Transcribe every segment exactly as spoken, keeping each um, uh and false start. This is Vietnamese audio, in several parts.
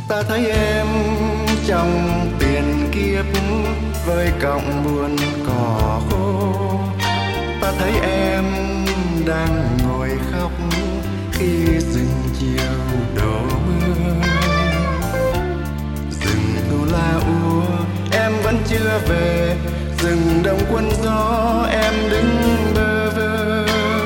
Ta thấy em trong tiền kiếp với cọng buồn cỏ khô. Ta thấy em đang ngồi khóc khi rừng chiều đổ mưa. Rừng thu la úa em vẫn chưa về, rừng đông quân gió em đứng bơ vơ.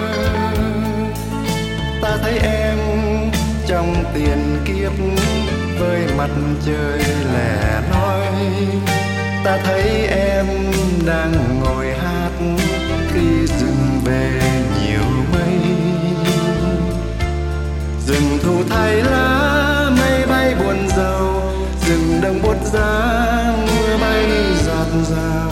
Ta thấy em trong tiền kiếp với mặt trời lẻ loi. Ta thấy em đang ngồi hát khi rừng về nhiều mây. Rừng thu thay lá mây bay buồn rầu, rừng đông buốt giá mưa bay giạt rào.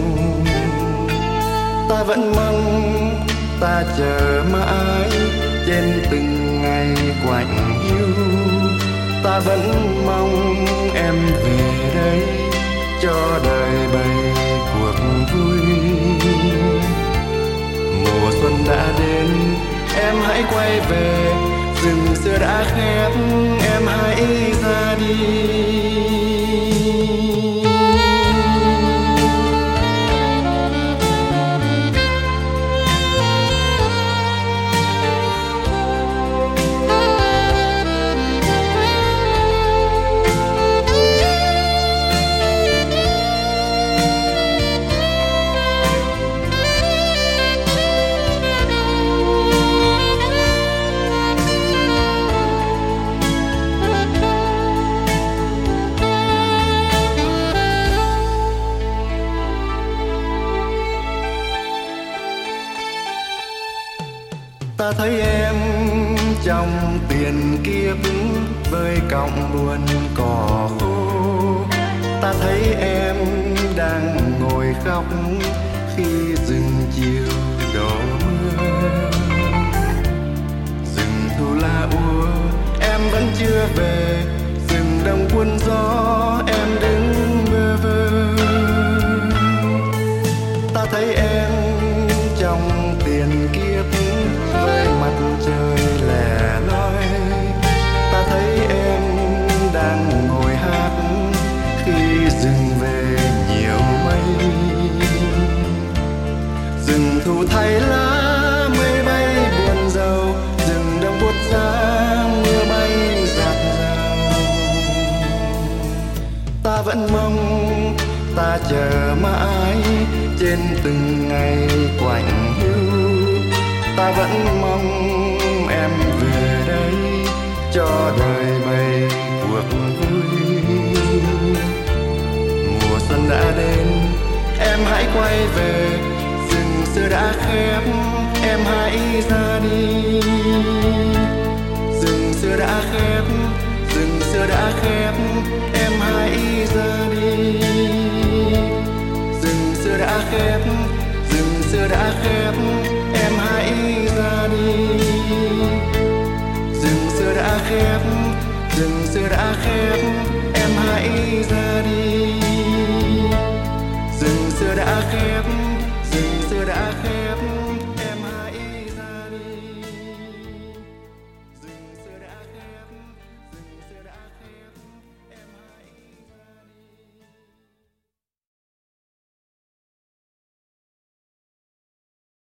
Ta vẫn mong, ta chờ mãi trên từng ngày quạnh hiu. Ta vẫn mong em về đây cho đời bày cuộc vui. Mùa xuân đã đến, em hãy quay về, rừng xưa đã khép, em hãy ra đi. Ta thấy em trong tiền kiếp với cọng buồn cỏ khô. Ta thấy em đang ngồi khóc khi rừng chiều đổ mưa. Rừng thu la úa em vẫn chưa về, rừng đông quân gió em đứng bơ vơ. Ta thấy em trong tiền kiếp với mặt trời lẻ loi. Ta thấy em đang ngồi hát khi rừng về nhiều mây. Rừng thu thay lá mây bay buồn rầu, rừng đông buốt giá mưa bay giạt rào. Ta vẫn mong, ta chờ mãi trên từng ngày quạnh hiu. Ta vẫn mong em về đây cho đời bày cuộc vui. Mùa xuân đã đến, em hãy quay về, rừng xưa đã khép, em hãy ra đi. Rừng xưa đã khép, rừng xưa đã khép, em hãy ra đi. Rừng xưa đã khép, rừng xưa đã khép, em hãy ra đi. Rừng xưa đã khép, rừng xưa đã khép, em hãy ra đi. Rừng xưa đã khép, rừng xưa đã khép.